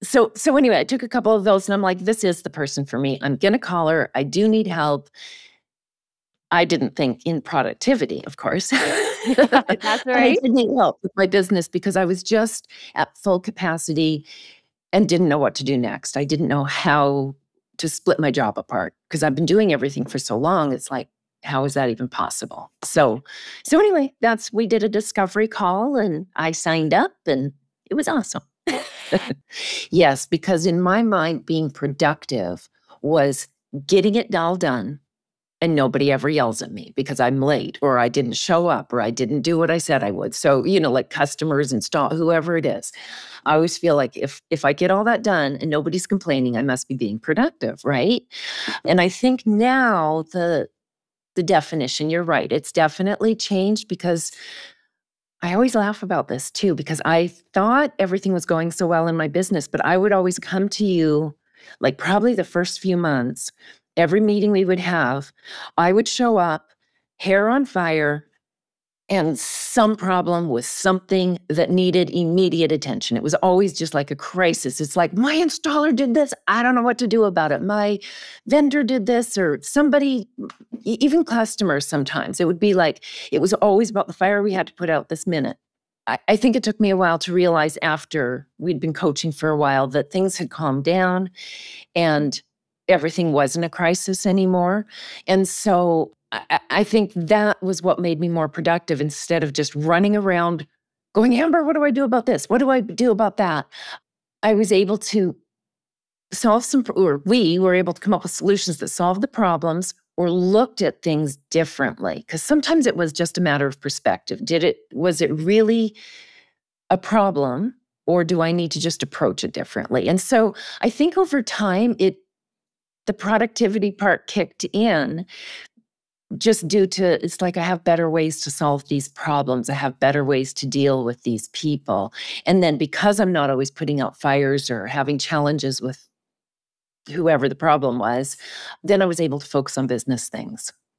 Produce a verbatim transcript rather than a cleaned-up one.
so, so anyway, I took a couple of those and I'm like, this is the person for me. I'm going to call her. I do need help. I didn't think in productivity, of course. That's I right. did need help with my business because I was just at full capacity and didn't know what to do next. I didn't know how to split my job apart because I've been doing everything for so long. It's like, how is that even possible? So, so anyway, that's we did a discovery call and I signed up and it was awesome. Yes, because in my mind, being productive was getting it all done and nobody ever yells at me because I'm late or I didn't show up or I didn't do what I said I would. So, you know, like customers and staff, whoever it is, I always feel like if if I get all that done and nobody's complaining, I must be being productive, right? And I think now the the definition, you're right, it's definitely changed because I always laugh about this too, because I thought everything was going so well in my business, but I would always come to you like probably the first few months, every meeting we would have, I would show up, hair on fire, and some problem with something that needed immediate attention. It was always just like a crisis. It's like, my installer did this. I don't know what to do about it. My vendor did this, or somebody, e- even customers sometimes. It would be like, it was always about the fire we had to put out this minute. I, I think it took me a while to realize after we'd been coaching for a while that things had calmed down and everything wasn't a crisis anymore. And so I, I think that was what made me more productive instead of just running around going, Amber, what do I do about this? What do I do about that? I was able to solve some, or we were able to come up with solutions that solved the problems or looked at things differently. Because sometimes it was just a matter of perspective. Did it, was it really a problem? Or do I need to just approach it differently? And so I think over time, it the productivity part kicked in just due to it's like I have better ways to solve these problems. I have better ways to deal with these people. And then because I'm not always putting out fires or having challenges with whoever the problem was, then I was able to focus on business things.